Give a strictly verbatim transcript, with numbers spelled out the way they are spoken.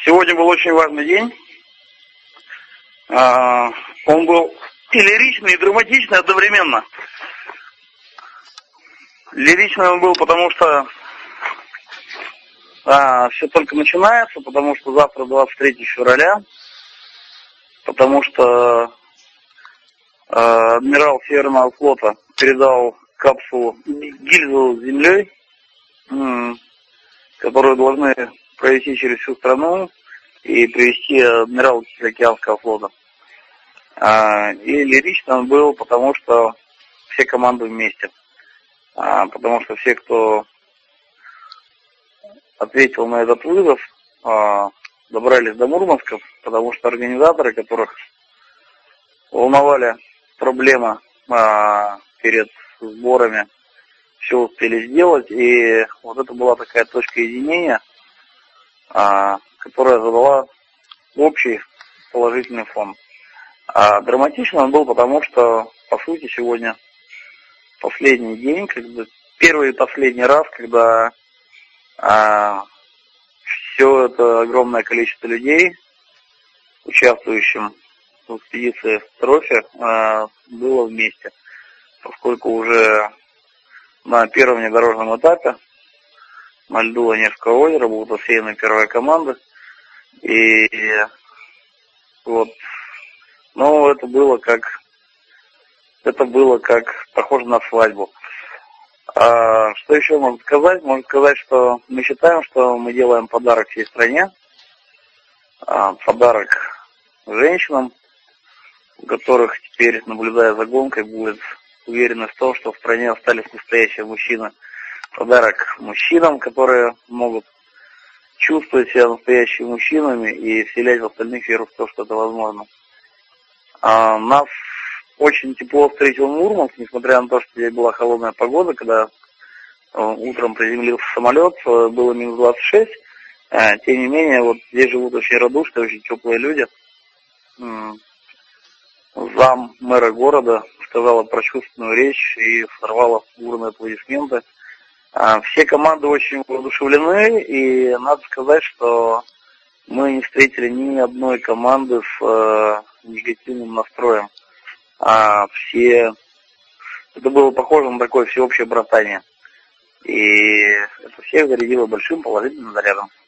Сегодня был очень важный день. Он был и лиричный, и драматичный одновременно. Лиричный он был, потому что а, все только начинается, потому что завтра двадцать третьего февраля, потому что а, адмирал Северного флота передал капсулу, гильзу с землей, которую должны провести через всю страну и привести адмирал Тихоокеанского флота. А, и лирично он был, потому что все команды вместе. А, потому что все, кто ответил на этот вызов, а, добрались до Мурманска, потому что организаторы, которых волновали проблемы а, перед сборами, все успели сделать. И вот это была такая точка единения, а, которая задала общий положительный фон. А драматично он был, потому что, по сути, сегодня последний день, когда первый и последний раз, когда а, все это огромное количество людей, участвующим в экспедиции в Трофе, а, было вместе, поскольку уже на первом внедорожном этапе на льду Онежского озера будут отсеяны первая команда. И вот, ну, это было как, это было как похоже на свадьбу. А, что еще можно сказать? Можно сказать, что мы считаем, что мы делаем подарок всей стране, а, подарок женщинам, у которых теперь, наблюдая за гонкой, будет уверенность в том, что в стране остались настоящие мужчины. Подарок мужчинам, которые могут чувствовать себя настоящими мужчинами и вселять в остальных веру в то, что это возможно. А, нас очень тепло встретил Мурманск, несмотря на то, что здесь была холодная погода, когда утром приземлился самолет, было минус двадцать шесть. А, тем не менее, вот здесь живут очень радушные, очень теплые люди. Зам мэра города сказала прочувственную речь и сорвала бурные аплодисменты. А, все команды очень воодушевлены, и надо сказать, что мы не встретили ни одной команды с э, негативным настроем. А все... Это было похоже на такое всеобщее братание. И это всех зарядило большим положительным зарядом.